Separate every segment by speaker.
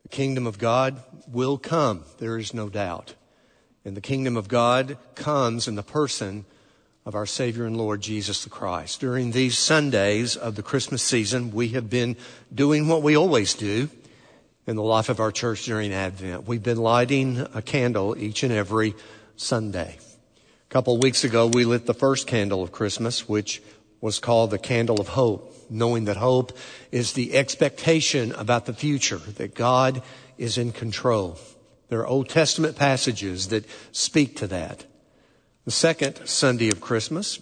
Speaker 1: The kingdom of God will come, there is no doubt. And the kingdom of God comes in the person of our Savior and Lord Jesus the Christ. During these Sundays of the Christmas season, we have been doing what we always do in the life of our church during Advent. We've been lighting a candle each and every Sunday. A couple of weeks ago, we lit the first candle of Christmas, which was called the Candle of Hope, knowing that hope is the expectation about the future, that God is in control. There are Old Testament passages that speak to that. The second Sunday of Christmas,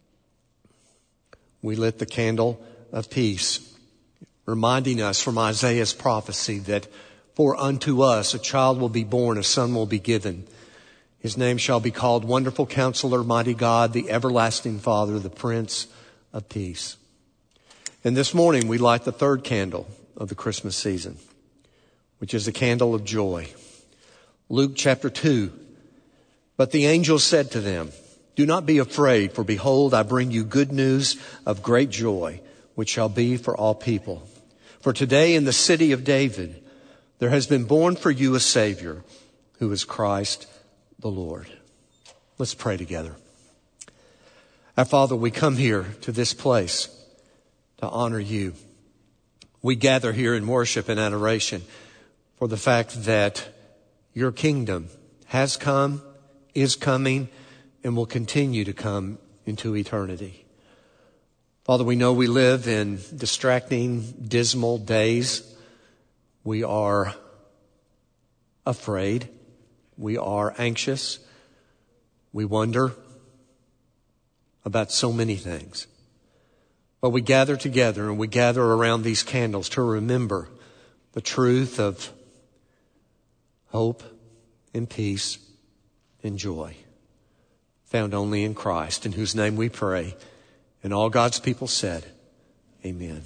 Speaker 1: we lit the candle of peace, reminding us from Isaiah's prophecy that for unto us a child will be born, a son will be given. His name shall be called Wonderful Counselor, Mighty God, the Everlasting Father, the Prince of Peace. And this morning we light the third candle of the Christmas season, which is the candle of joy. Luke chapter 2. But the angel said to them, do not be afraid, for behold, I bring you good news of great joy, which shall be for all people. For today in the city of David, there has been born for you a Savior, who is Christ the Lord. Let's pray together. Our Father, we come here to this place to honor you. We gather here in worship and adoration for the fact that your kingdom has come, is coming, and will continue to come into eternity. Father, we know we live in distracting, dismal days. We are afraid. We are anxious. We wonder about so many things. But we gather together and we gather around these candles to remember the truth of hope and peace and joy found only in Christ, in whose name we pray. And all God's people said, amen.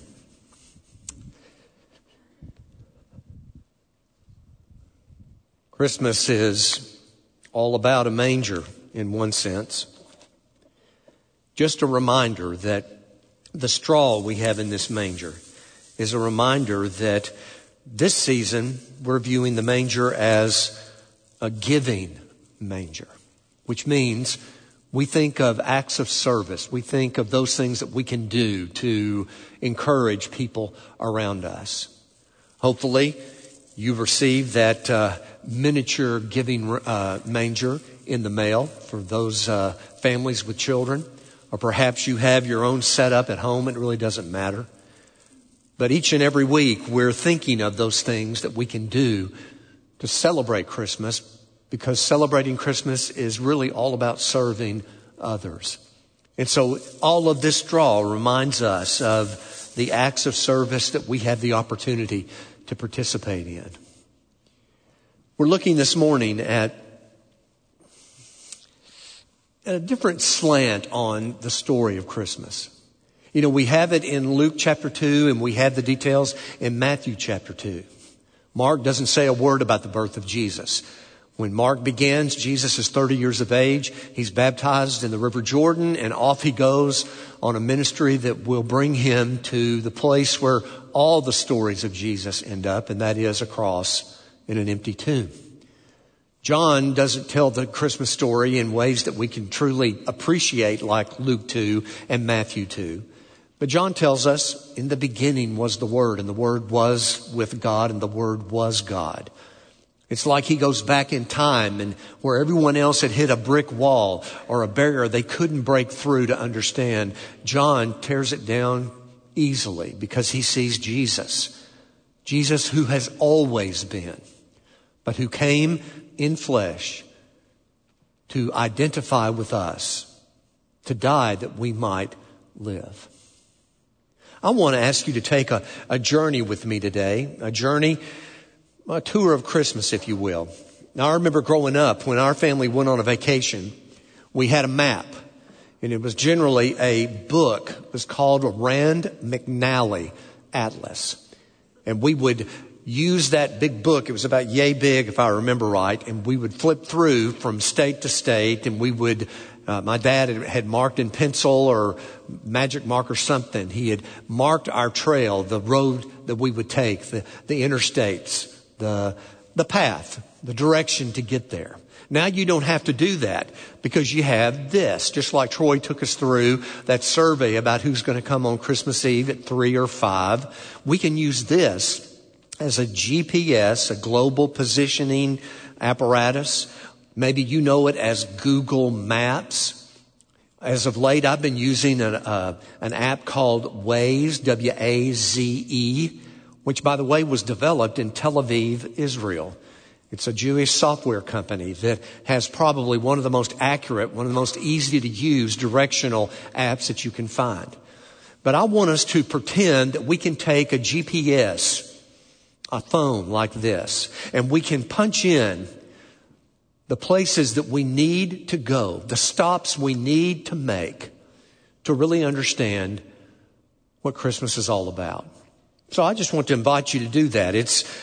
Speaker 1: Christmas is all about a manger in one sense. Just a reminder that the straw we have in this manger is a reminder that this season we're viewing the manger as a giving manger, which means we think of acts of service. We think of those things that we can do to encourage people around us. Hopefully, you've received that miniature giving manger in the mail for those families with children. Or perhaps you have your own setup at home. It really doesn't matter. But each and every week, we're thinking of those things that we can do to celebrate Christmas, because celebrating Christmas is really all about serving others. And so all of this straw reminds us of the acts of service that we have the opportunity to participate in. We're looking this morning at a different slant on the story of Christmas. You know, we have it in Luke chapter 2 and we have the details in Matthew chapter 2. Mark doesn't say a word about the birth of Jesus. When Mark begins, Jesus is 30 years of age. He's baptized in the River Jordan and off he goes on a ministry that will bring him to the place where all the stories of Jesus end up, and that is a cross in an empty tomb. John doesn't tell the Christmas story in ways that we can truly appreciate like Luke 2 and Matthew 2. But John tells us, in the beginning was the Word, and the Word was with God, and the Word was God. It's like he goes back in time, and where everyone else had hit a brick wall or a barrier they couldn't break through to understand, John tears it down easily because he sees Jesus. Jesus who has always been, but who came in flesh to identify with us, to die that we might live. I want to ask you to take a journey with me today, a tour of Christmas, if you will. Now, I remember growing up, when our family went on a vacation, we had a map, and it was generally a book. It was called a Rand McNally Atlas. And we would use that big book. It was about yay big, if I remember right. And we would flip through from state to state, and we would, my dad had marked in pencil or magic mark or something. He had marked our trail, the road that we would take, the interstates, the path, the direction to get there. Now you don't have to do that because you have this. Just like Troy took us through that survey about who's going to come on Christmas Eve at 3 or 5. We can use this as a GPS, a global positioning apparatus. Maybe you know it as Google Maps. As of late, I've been using an app called Waze, W-A-Z-E, which, by the way, was developed in Tel Aviv, Israel. It's a Jewish software company that has probably one of the most accurate, one of the most easy to use directional apps that you can find. But I want us to pretend that we can take a GPS, a phone like this, and we can punch in the places that we need to go, the stops we need to make to really understand what Christmas is all about. So I just want to invite you to do that.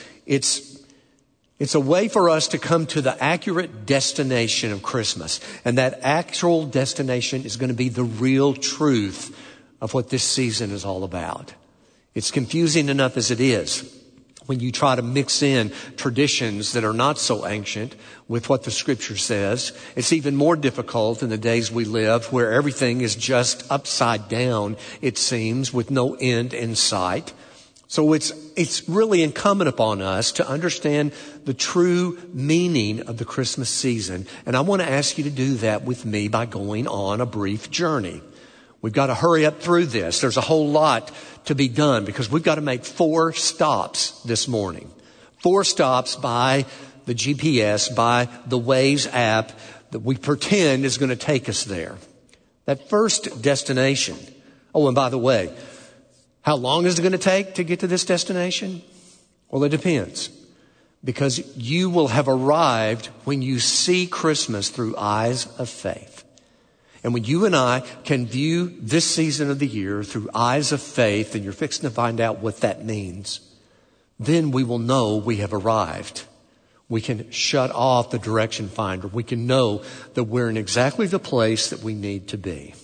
Speaker 1: It's a way for us to come to the accurate destination of Christmas. And that actual destination is going to be the real truth of what this season is all about. It's confusing enough as it is when you try to mix in traditions that are not so ancient with what the Scripture says. It's even more difficult in the days we live where everything is just upside down, it seems, with no end in sight. So it's really incumbent upon us to understand the true meaning of the Christmas season. And I want to ask you to do that with me by going on a brief journey. We've got to hurry up through this. There's a whole lot to be done because we've got to make 4 stops this morning. 4 stops by the GPS, by the Waze app that we pretend is going to take us there. That first destination. Oh, and by the way, how long is it going to take to get to this destination? Well, it depends. Because you will have arrived when you see Christmas through eyes of faith. And when you and I can view this season of the year through eyes of faith, and you're fixing to find out what that means, then we will know we have arrived. We can shut off the direction finder. We can know that we're in exactly the place that we need to be.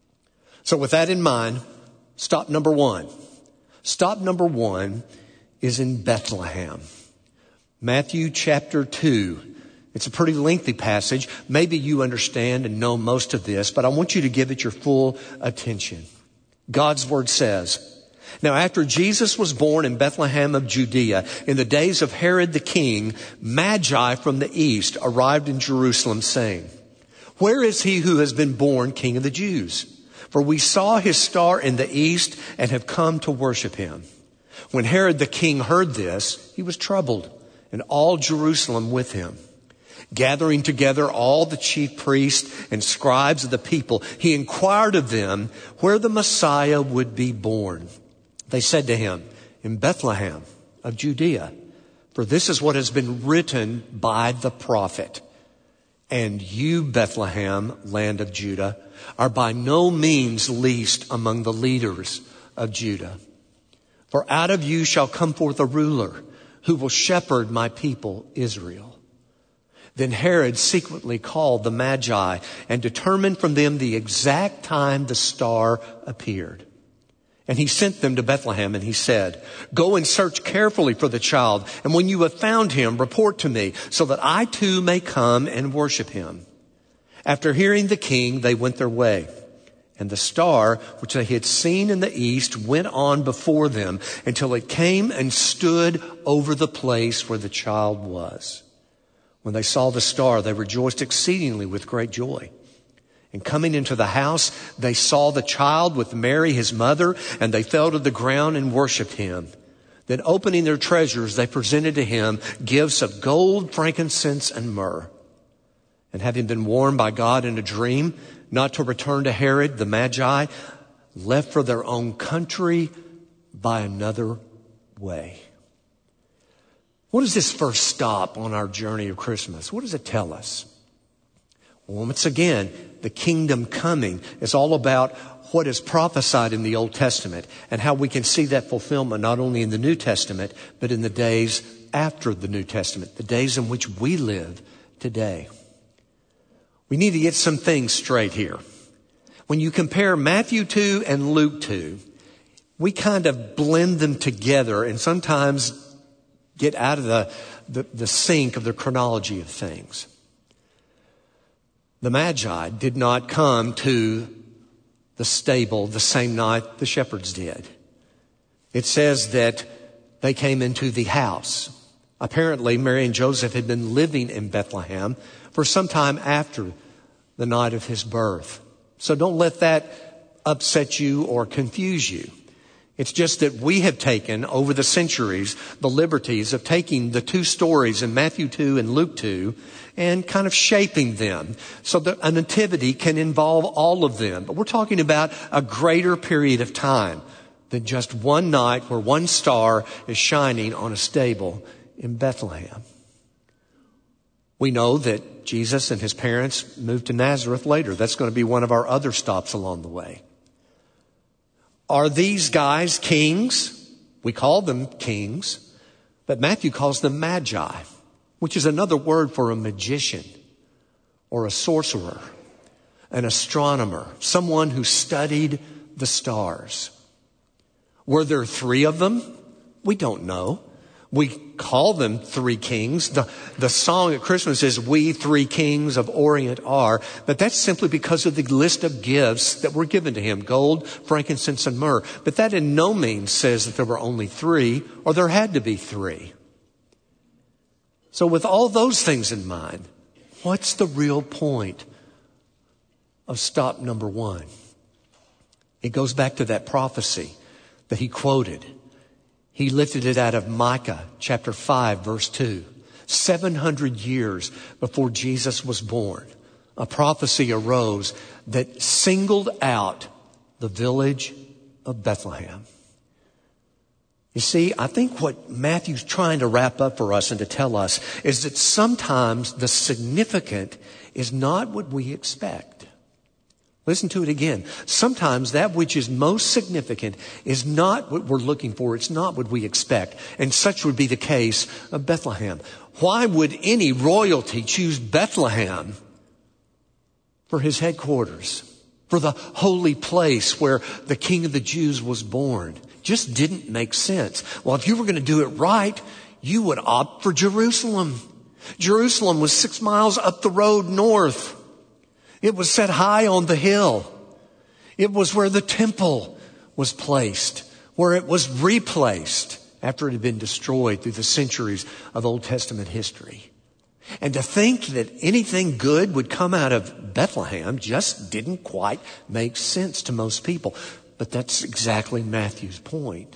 Speaker 1: So with that in mind, stop number 1. Stop number 1 is in Bethlehem. Matthew chapter 2. It's a pretty lengthy passage. Maybe you understand and know most of this, but I want you to give it your full attention. God's word says, "Now after Jesus was born in Bethlehem of Judea, in the days of Herod the king, Magi from the east arrived in Jerusalem, saying, 'Where is he who has been born King of the Jews? For we saw his star in the east and have come to worship him.' When Herod the king heard this, he was troubled, and all Jerusalem with him. Gathering together all the chief priests and scribes of the people, he inquired of them where the Messiah would be born. They said to him, 'In Bethlehem of Judea, for this is what has been written by the prophet. And you, Bethlehem, land of Judah, are by no means least among the leaders of Judah. For out of you shall come forth a ruler who will shepherd my people Israel.' Then Herod secretly called the Magi and determined from them the exact time the star appeared. And he sent them to Bethlehem, and he said, 'Go and search carefully for the child, and when you have found him, report to me, so that I too may come and worship him.' After hearing the king, they went their way. And the star, which they had seen in the east, went on before them until it came and stood over the place where the child was. When they saw the star, they rejoiced exceedingly with great joy. And coming into the house, they saw the child with Mary, his mother, and they fell to the ground and worshiped him. Then opening their treasures, they presented to him gifts of gold, frankincense, and myrrh. And having been warned by God in a dream not to return to Herod, the Magi left for their own country by another way." What is this first stop on our journey of Christmas? What does it tell us? Well, once again, the kingdom coming is all about what is prophesied in the Old Testament and how we can see that fulfillment not only in the New Testament, but in the days after the New Testament, the days in which we live today. We need to get some things straight here. When you compare Matthew 2 and Luke 2, we kind of blend them together and sometimes get out of the sync of the chronology of things. The Magi did not come to the stable the same night the shepherds did. It says that they came into the house. Apparently, Mary and Joseph had been living in Bethlehem for some time after the night of his birth. So don't let that upset you or confuse you. It's just that we have taken, over the centuries, the liberties of taking the two stories in Matthew 2 and Luke 2 and kind of shaping them so that a nativity can involve all of them. But we're talking about a greater period of time than just one night where one star is shining on a stable in Bethlehem. We know that Jesus and his parents moved to Nazareth later. That's going to be one of our other stops along the way. Are these guys kings? We call them kings, but Matthew calls them magi, which is another word for a magician or a sorcerer, an astronomer, someone who studied the stars. Were there three of them? We don't know. We call them three kings. The song at Christmas is "We Three Kings of Orient Are," but that's simply because of the list of gifts that were given to him: gold, frankincense, and myrrh. But that in no means says that there were only three or there had to be three. So with all those things in mind, what's the real point of stop number one? It goes back to that prophecy that he quoted. He lifted it out of Micah chapter 5, verse 2. 700 years before Jesus was born, a prophecy arose that singled out the village of Bethlehem. You see, I think what Matthew's trying to wrap up for us and to tell us is that sometimes the significant is not what we expect. Listen to it again. Sometimes that which is most significant is not what we're looking for. It's not what we expect. And such would be the case of Bethlehem. Why would any royalty choose Bethlehem for his headquarters, for the holy place where the King of the Jews was born? Just didn't make sense. Well, if you were going to do it right, you would opt for Jerusalem. Jerusalem was 6 miles up the road north. It was set high on the hill. It was where the temple was placed, where it was replaced after it had been destroyed through the centuries of Old Testament history. And to think that anything good would come out of Bethlehem just didn't quite make sense to most people. But that's exactly Matthew's point.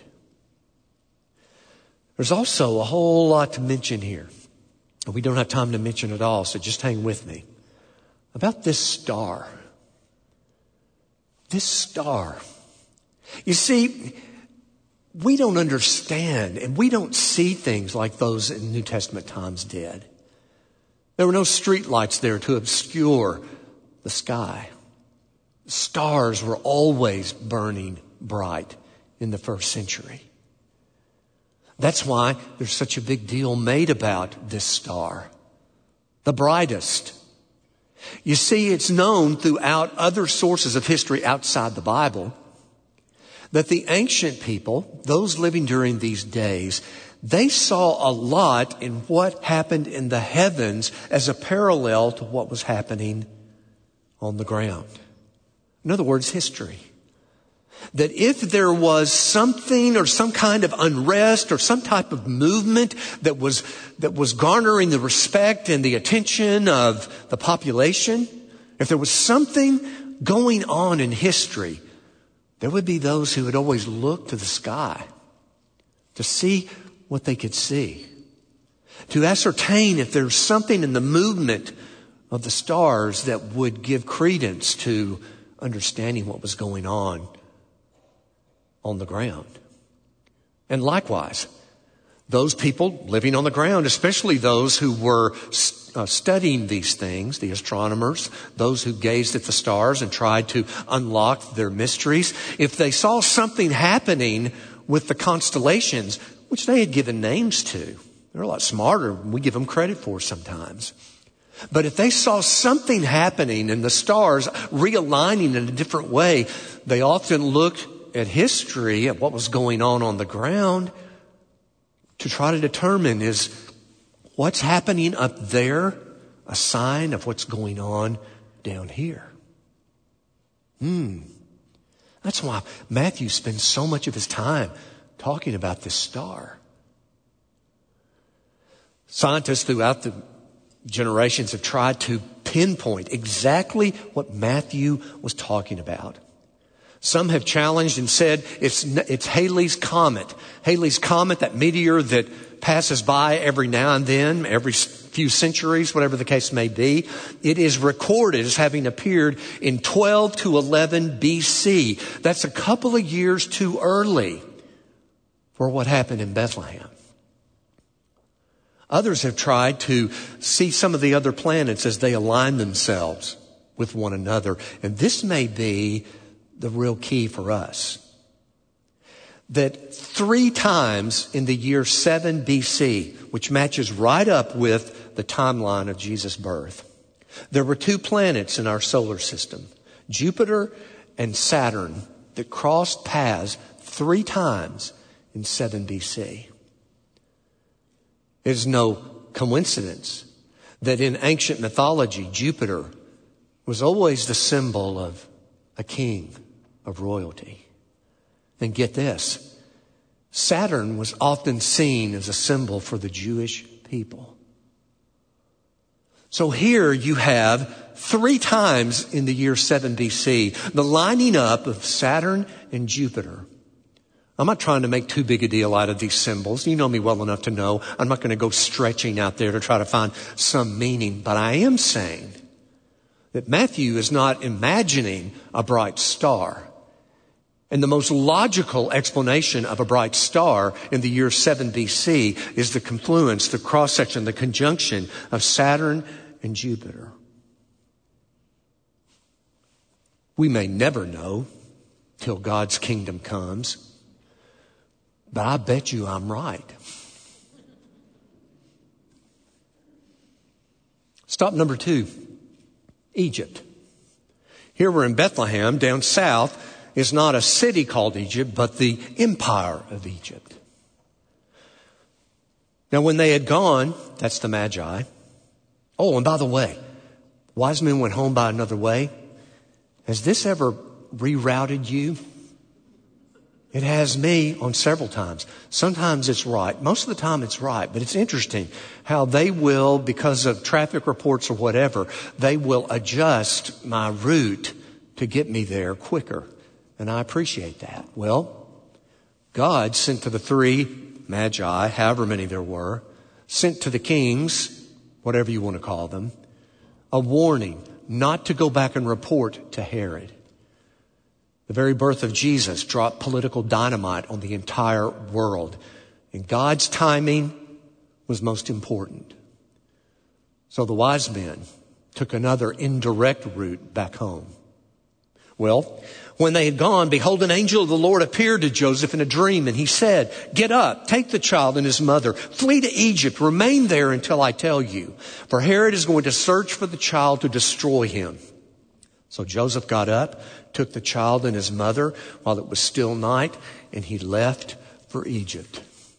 Speaker 1: There's also a whole lot to mention here. We don't have time to mention it all, so just hang with me. About this star. This star. You see, we don't understand and we don't see things like those in New Testament times did. There were no street lights there to obscure the sky. Stars were always burning bright in the first century. That's why there's such a big deal made about this star, the brightest. You see, it's known throughout other sources of history outside the Bible that the ancient people, those living during these days, they saw a lot in what happened in the heavens as a parallel to what was happening on the ground. In other words, history. That if there was something or some kind of unrest or some type of movement that was garnering the respect and the attention of the population, if there was something going on in history, there would be those who would always look to the sky to see what they could see, to ascertain if there's something in the movement of the stars that would give credence to understanding what was going on the ground. And likewise, those people living on the ground, especially those who were studying these things, the astronomers, those who gazed at the stars and tried to unlock their mysteries, if they saw something happening with the constellations, which they had given names to, they're a lot smarter than we give them credit for sometimes. But if they saw something happening and the stars realigning in a different way, they often looked at history, at what was going on the ground, to try to determine, is what's happening up there a sign of what's going on down here? That's why Matthew spends so much of his time talking about this star. Scientists throughout the generations have tried to pinpoint exactly what Matthew was talking about. Some have challenged and said it's Halley's Comet. Halley's Comet, that meteor that passes by every now and then, every few centuries, whatever the case may be. It is recorded as having appeared in 12 to 11 BC. That's a couple of years too early for what happened in Bethlehem. Others have tried to see some of the other planets as they align themselves with one another. And this may be the real key for us. That 3 times in the year 7 BC, which matches right up with the timeline of Jesus' birth, there were 2 planets in our solar system, Jupiter and Saturn, that crossed paths 3 times in 7 BC. It is no coincidence that in ancient mythology, Jupiter was always the symbol of a king, of royalty. And get this, Saturn was often seen as a symbol for the Jewish people. So here you have 3 times in the year 7 BC, the lining up of Saturn and Jupiter. I'm not trying to make too big a deal out of these symbols. You know me well enough to know I'm not going to go stretching out there to try to find some meaning. But I am saying that Matthew is not imagining a bright star. And the most logical explanation of a bright star in the year 7 BC is the confluence, the cross-section, the conjunction of Saturn and Jupiter. We may never know till God's kingdom comes. But I bet you I'm right. Stop number 2, Egypt. Here we're in Bethlehem. Down south is not a city called Egypt, but the empire of Egypt. Now when they had gone, that's the Magi. Oh, and by the way, wise men went home by another way. Has this ever rerouted you? It has me on several times. Sometimes it's right. Most of the time it's right. But it's interesting how they will, because of traffic reports or whatever, they will adjust my route to get me there quicker. And I appreciate that. Well, God sent to the 3 Magi, however many there were, sent to the kings, whatever you want to call them, a warning not to go back and report to Herod. The very birth of Jesus dropped political dynamite on the entire world. And God's timing was most important. So the wise men took another indirect route back home. Well, when they had gone, behold, an angel of the Lord appeared to Joseph in a dream, and he said, "Get up, take the child and his mother, flee to Egypt, remain there until I tell you. For Herod is going to search for the child to destroy him." So Joseph got up, took the child and his mother while it was still night, and he left for Egypt.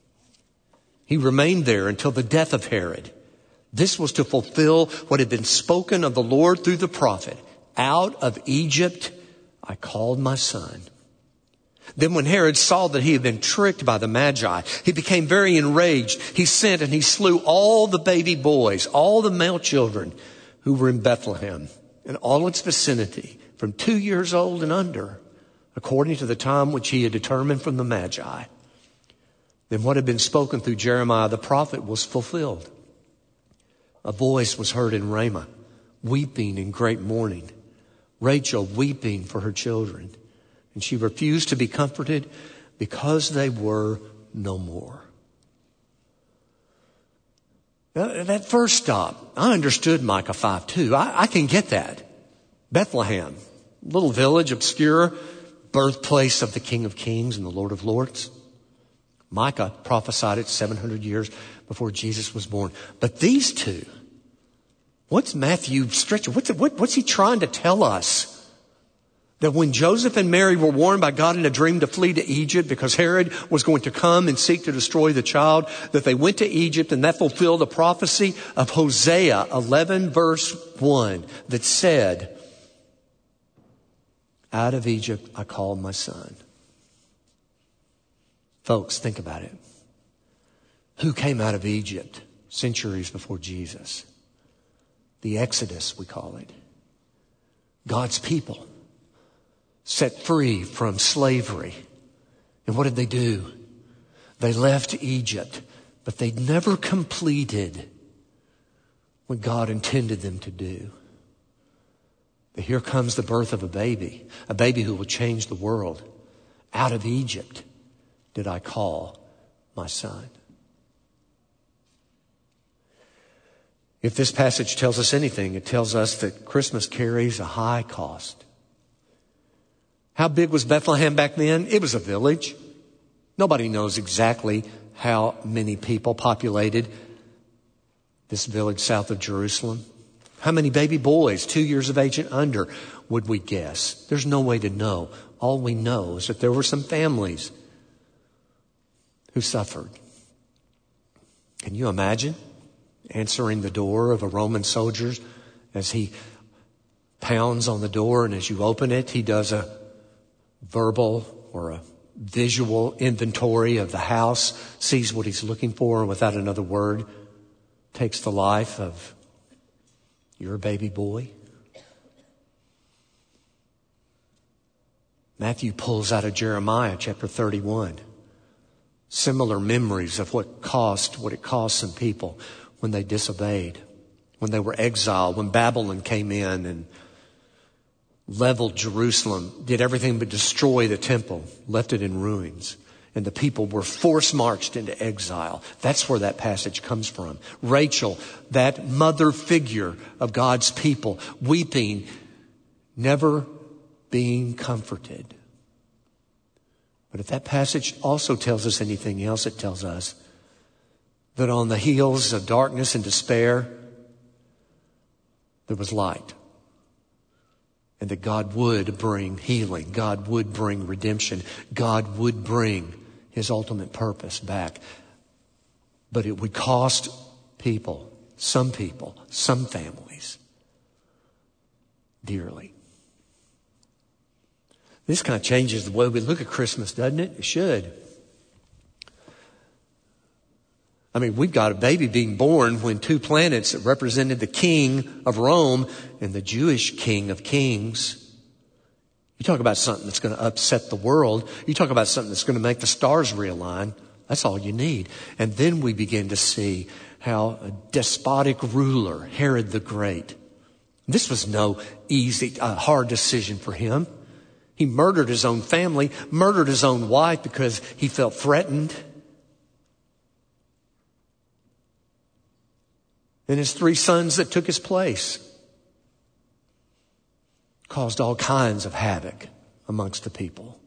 Speaker 1: He remained there until the death of Herod. This was to fulfill what had been spoken of the Lord through the prophet. "Out of Egypt I called my son." Then when Herod saw that he had been tricked by the Magi, he became very enraged. He sent and he slew all the baby boys, all the male children who were in Bethlehem and all its vicinity, from 2 years old and under, according to the time which he had determined from the Magi. Then what had been spoken through Jeremiah the prophet was fulfilled. A voice was heard in Ramah, weeping in great mourning, Rachel weeping for her children. And she refused to be comforted because they were no more. Now, that first stop, I understood Micah 5:2. I can get that. Bethlehem, little village, obscure, birthplace of the King of Kings and the Lord of Lords. Micah prophesied it 700 years before Jesus was born. But these two, what's Matthew stretching? What's he trying to tell us? That when Joseph and Mary were warned by God in a dream to flee to Egypt because Herod was going to come and seek to destroy the child, that they went to Egypt, and that fulfilled the prophecy of Hosea 11 verse 1 that said, out of Egypt I called my son. Folks, think about it. Who came out of Egypt centuries before Jesus? The Exodus, we call it. God's people. Set free from slavery. And what did they do? They left Egypt, but they never completed what God intended them to do. But here comes the birth of a baby who will change the world. Out of Egypt did I call my son. If this passage tells us anything, it tells us that Christmas carries a high cost. How big was Bethlehem back then? It was a village. Nobody knows exactly how many people populated this village south of Jerusalem. How many baby boys, 2 years of age and under, would we guess? There's no way to know. All we know is that there were some families who suffered. Can you imagine answering the door of a Roman soldier as he pounds on the door, and as you open it, he does a verbal or a visual inventory of the house, sees what he's looking for, and without another word, takes the life of your baby boy? Matthew pulls out of Jeremiah chapter 31 similar memories of what it cost some people when they disobeyed, when they were exiled, when Babylon came in and leveled Jerusalem, did everything but destroy the temple, left it in ruins. And the people were force marched into exile. That's where that passage comes from. Rachel, that mother figure of God's people, weeping, never being comforted. But if that passage also tells us anything else, it tells us that on the heels of darkness and despair, there was light. And that God would bring healing. God would bring redemption. God would bring His ultimate purpose back. But it would cost people, some families, dearly. This kind of changes the way we look at Christmas, doesn't it? It should. I mean, we've got a baby being born when two planets that represented the king of Rome and the Jewish king of kings. You talk about something that's going to upset the world. You talk about something that's going to make the stars realign. That's all you need. And then we begin to see how a despotic ruler, Herod the Great, this was no easy, hard decision for him. He murdered his own family, murdered his own wife because he felt threatened. And his 3 sons that took his place caused all kinds of havoc amongst the people.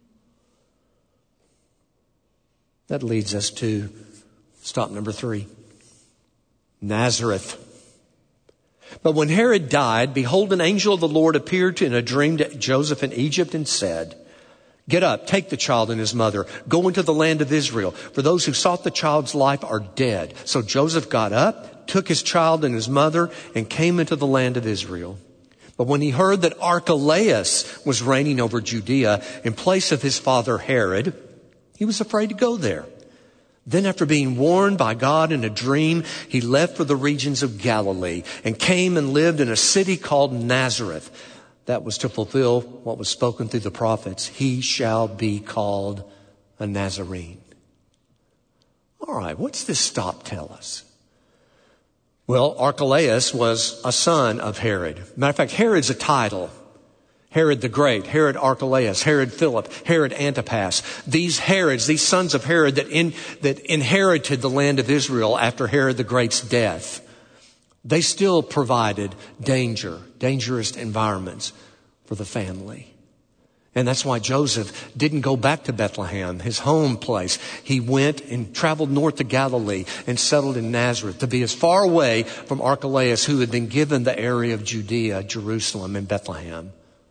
Speaker 1: That leads us to stop number 3. Nazareth. But when Herod died, behold, an angel of the Lord appeared in a dream to Joseph in Egypt and said, "Get up, take the child and his mother, go into the land of Israel, for those who sought the child's life are dead." So Joseph got up, took his child and his mother, and came into the land of Israel. But when he heard that Archelaus was reigning over Judea in place of his father Herod, he was afraid to go there. Then after being warned by God in a dream, he left for the regions of Galilee and came and lived in a city called Nazareth. That was to fulfill what was spoken through the prophets. He shall be called a Nazarene. All right, what's this stop tell us? Well, Archelaus was a son of Herod. Matter of fact, Herod's a title. Herod the Great, Herod Archelaus, Herod Philip, Herod Antipas. These Herods, these sons of Herod that inherited the land of Israel after Herod the Great's death, they still provided dangerous environments for the family. And that's why Joseph didn't go back to Bethlehem, his home place. He went and traveled north to Galilee and settled in Nazareth to be as far away from Archelaus, who had been given the area of Judea, Jerusalem, and Bethlehem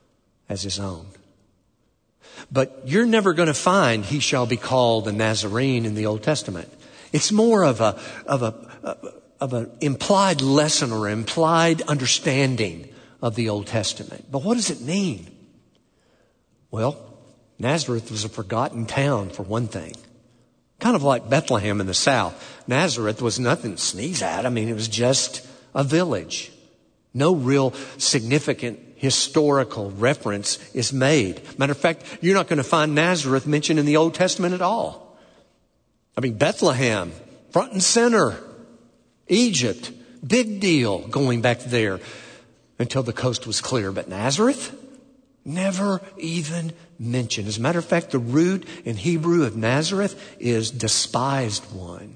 Speaker 1: as his own. But you're never going to find he shall be called a Nazarene in the Old Testament. It's more of an implied lesson or implied understanding of the Old Testament. But what does it mean? Well, Nazareth was a forgotten town, for one thing. Kind of like Bethlehem in the South. Nazareth was nothing to sneeze at. I mean, it was just a village. No real significant historical reference is made. Matter of fact, you're not going to find Nazareth mentioned in the Old Testament at all. I mean, Bethlehem, front and center. Egypt, big deal going back there until the coast was clear. But Nazareth, never even mentioned. As a matter of fact, the root in Hebrew of Nazareth is despised one.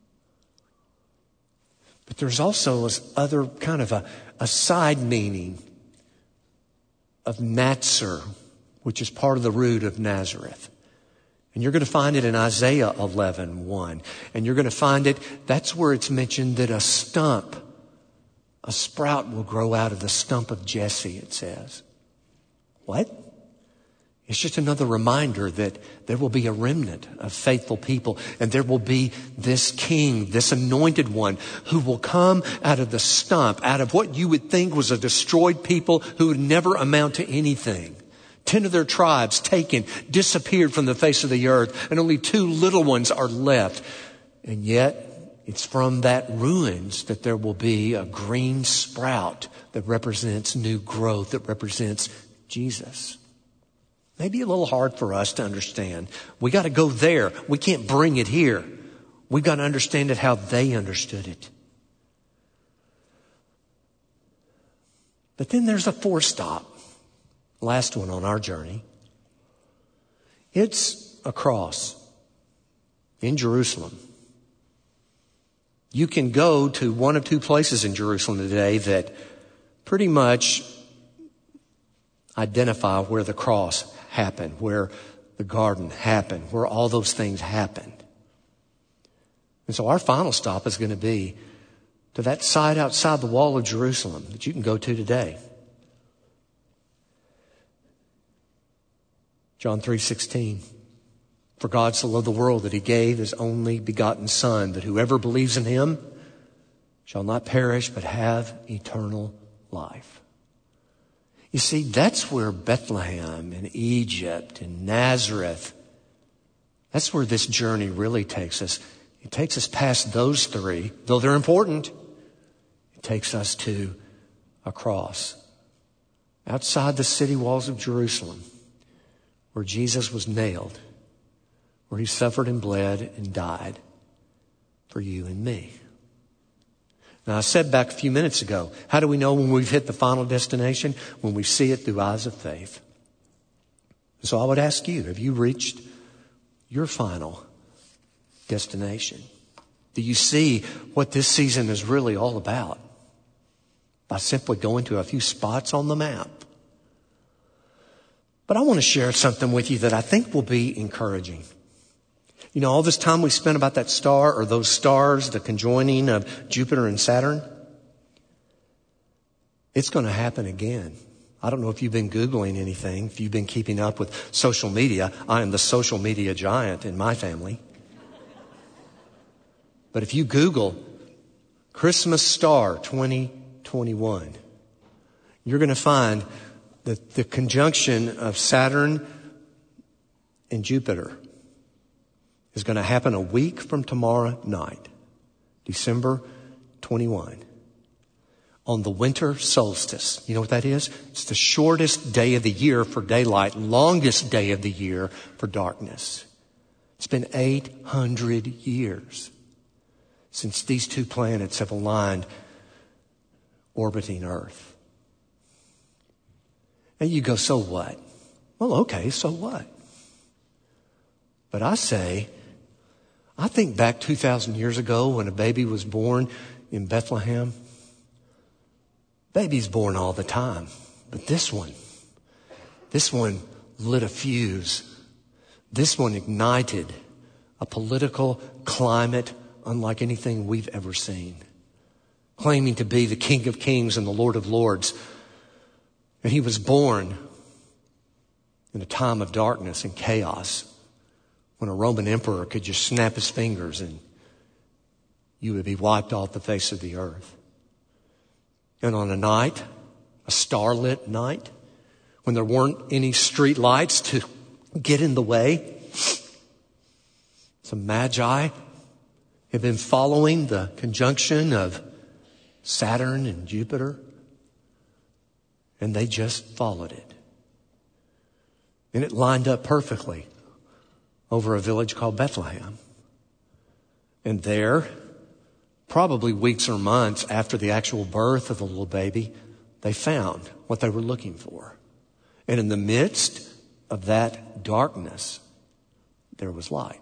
Speaker 1: But there's also this other kind of a side meaning of Natsir, which is part of the root of Nazareth. And you're going to find it in Isaiah 11:1. And you're going to find it, that's where it's mentioned that a sprout will grow out of the stump of Jesse, it says. What? It's just another reminder that there will be a remnant of faithful people, and there will be this king, this anointed one, who will come out of the stump, out of what you would think was a destroyed people who would never amount to anything. 10 of their tribes taken, disappeared from the face of the earth, and only 2 little ones are left. And yet, it's from that ruins that there will be a green sprout that represents new growth, that represents Jesus. Maybe a little hard for us to understand. We got to go there. We can't bring it here. We've got to understand it how they understood it. But then there's a 4th stop. Last one on our journey. It's a cross in Jerusalem. You can go to one of 2 places in Jerusalem today that pretty much identify where the cross happened, where the garden happened, where all those things happened. And so our final stop is going to be to that site outside the wall of Jerusalem that you can go to today. John 3:16. For God so loved the world that he gave his only begotten Son, that whoever believes in him shall not perish but have eternal life. You see, that's where Bethlehem and Egypt and Nazareth, that's where this journey really takes us. It takes us past those 3, though they're important. It takes us to a cross outside the city walls of Jerusalem, where Jesus was nailed, where he suffered and bled and died for you and me. Now, I said back a few minutes ago, how do we know when we've hit the final destination? When we see it through eyes of faith. So I would ask you, have you reached your final destination? Do you see what this season is really all about? By simply going to a few spots on the map. But I want to share something with you that I think will be encouraging. You know, all this time we spent about that star or those stars, the conjoining of Jupiter and Saturn, it's going to happen again. I don't know if you've been Googling anything, if you've been keeping up with social media. I am the social media giant in my family. But if you Google Christmas star 2021, you're going to find that the conjunction of Saturn and Jupiter is going to happen a week from tomorrow night, December 21, on the winter solstice. You know what that is? It's the shortest day of the year for daylight, longest day of the year for darkness. It's been 800 years since these 2 planets have aligned orbiting Earth. And you go, so what? Well, okay, so what? But I say, I think back 2,000 years ago when a baby was born in Bethlehem. Baby's born all the time. But this one lit a fuse. This one ignited a political climate unlike anything we've ever seen. Claiming to be the King of Kings and the Lord of Lords. And he was born in a time of darkness and chaos, when a Roman emperor could just snap his fingers and you would be wiped off the face of the earth. And on a night, a starlit night, when there weren't any street lights to get in the way, some magi have been following the conjunction of Saturn and Jupiter, and they just followed it. And it lined up perfectly over a village called Bethlehem. And there, probably weeks or months after the actual birth of the little baby, they found what they were looking for. And in the midst of that darkness, there was light.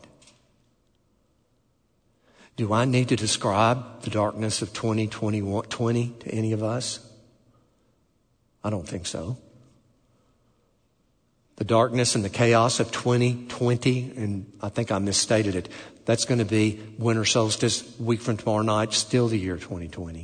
Speaker 1: Do I need to describe the darkness of 2020 to any of us? I don't think so. The darkness and the chaos of 2020, and I think I misstated it, that's going to be winter solstice, week from tomorrow night, still the year 2020.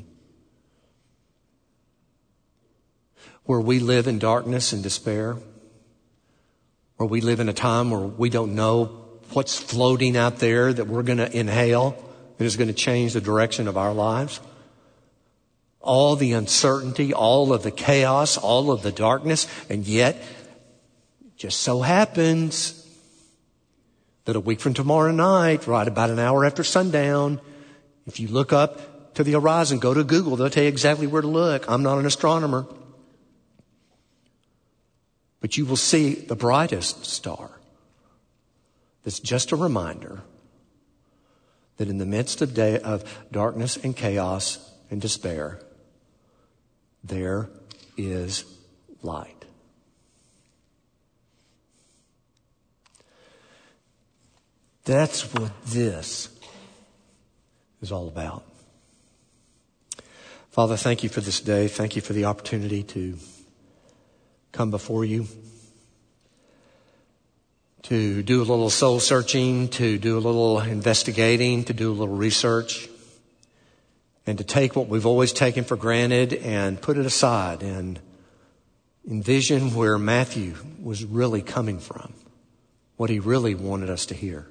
Speaker 1: Where we live in darkness and despair, where we live in a time where we don't know what's floating out there that we're going to inhale that is going to change the direction of our lives. All the uncertainty, all of the chaos, all of the darkness, and yet it just so happens that a week from tomorrow night, right about an hour after sundown, if you look up to the horizon, go to Google, they'll tell you exactly where to look. I'm not an astronomer. But you will see the brightest star. That's just a reminder that in the midst of darkness and chaos and despair, there is light. That's what this is all about. Father, thank you for this day. Thank you for the opportunity to come before you, to do a little soul searching, to do a little investigating, to do a little research, and to take what we've always taken for granted and put it aside and envision where Matthew was really coming from, what he really wanted us to hear.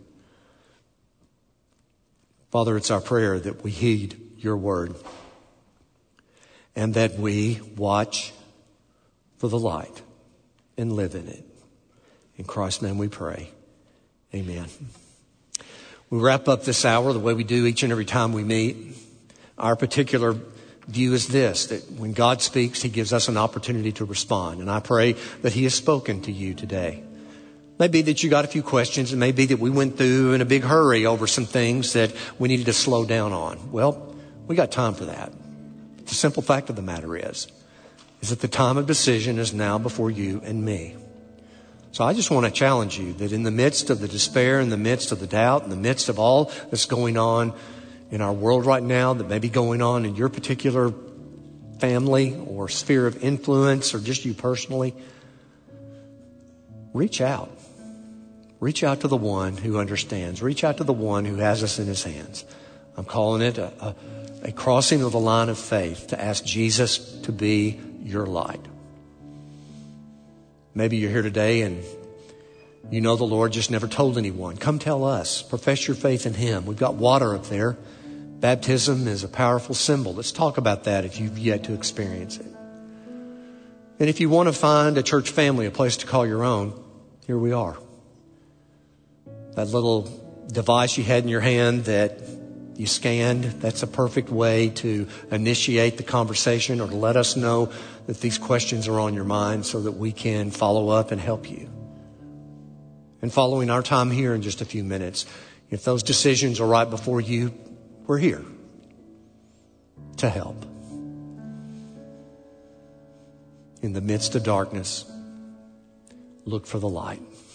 Speaker 1: Father, it's our prayer that we heed your word and that we watch for the light and live in it. In Christ's name we pray. Amen. We wrap up this hour the way we do each and every time we meet. Our particular view is this, that when God speaks, he gives us an opportunity to respond. And I pray that he has spoken to you today. Maybe that you got a few questions. It may be that we went through in a big hurry over some things that we needed to slow down on. Well, we got time for that. The simple fact of the matter is that the time of decision is now before you and me. So I just want to challenge you that in the midst of the despair, in the midst of the doubt, in the midst of all that's going on in our world right now, that may be going on in your particular family or sphere of influence or just you personally, reach out. Reach out to the one who understands. Reach out to the one who has us in his hands. I'm calling it a crossing of the line of faith to ask Jesus to be your light. Maybe you're here today and you know the Lord just never told anyone. Come tell us. Profess your faith in him. We've got water up there. Baptism is a powerful symbol. Let's talk about that if you've yet to experience it. And if you want to find a church family, a place to call your own, here we are. That little device you had in your hand that you scanned, that's a perfect way to initiate the conversation or to let us know that these questions are on your mind so that we can follow up and help you. And following our time here in just a few minutes, if those decisions are right before you, we're here to help. In the midst of darkness, look for the light.